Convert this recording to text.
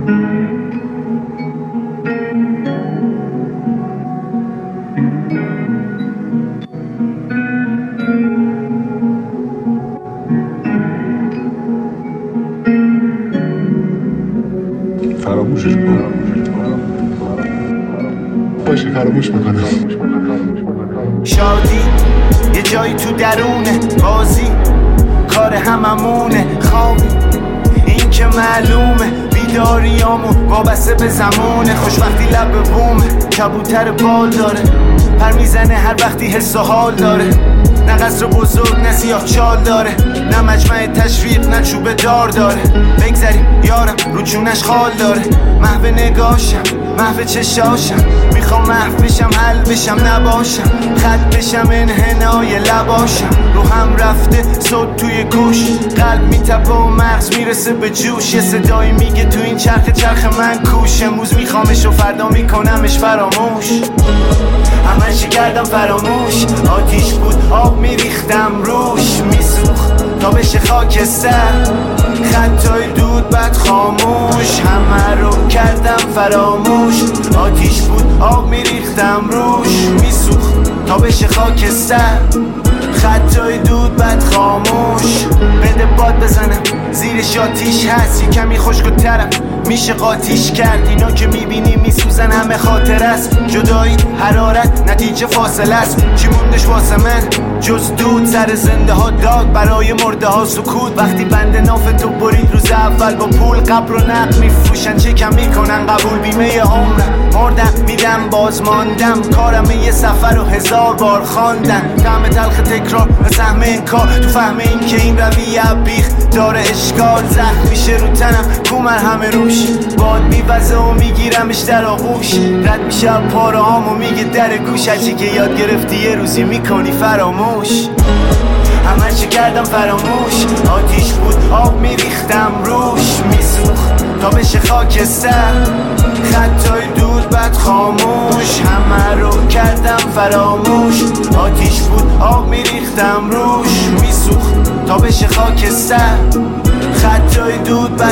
فراموشش کنم باشه فراموش میکنم. شادی یه جایی تو درونه، بازی کار هممونه، خوابی این که معلومه، بیداریامو وابسته به زمونه، خوشبختی لب به بومه، کبوتر بال داره، پر میزنه هر وقتی حس و حال داره، نه قصر بزرگ نه سیاه چال داره، نه مجمع تشویق نه چوب دار داره، بگذریم یارم رو جونش خال داره، محو نگاشم محو چشاشم، میخوام محو بشم حل بشم نباشم، خط بشم انحنای لباشم، رو هم رفته صوت توی گوش، قلب میتپه و مغز میرسه به جوش، یه صدایی میگه تو این چرخ من کوش، امروز میخوامش و فردا میکنمش فراموش، همه چی کردم فراموش، آتیش بود آب میریختم روش، میسوخت تا بشه خاکستر، خطای دود بعد خاموش، همه رو کردم فراموش، آتیش بود آب میریختم روش، میسوخت تا بشه خاکستر، خطای دود بعد خاموش، بده باد بزنم زیرش آتیش هست، یه کمی خشک و طرف میشه قاطیش کرد، اینا که میبینی میسوزن همه خاطر است، جدایی حرارت نتیجه فاصله است، چی موندش واسه من جز دود، سر زنده ها داد برای مرده ها سکوت، وقتی بند ناف تو برید روز اول با پول، قبر و نقد میفروشن چه کم میکنن قبول، بیمه عمرم مردم میدم باز ماندم، کارم یه سفر و 1000 بار خواندن، طعم تلخ تکرار و سهم انکار، تو فهم این که این رویه بیخ داره اشکال، زخم میشه رو تنم کومر همه روش، باد میوزه و میگیرمش در آغوش، رد میشه پاره هام و میگه در گوش، هرچی که یاد گرفتی یه روزی میکنی فراموش، همه چی کردم فراموش، آتیش بود آب میریختم روش، میسوخت تا بشه خاکستر، خطای دود بعد خاموش، همه رو کردم فراموش، آتیش بود آب میریختم روش، میسوخت تا بشه خاکستر، خطای دود بعد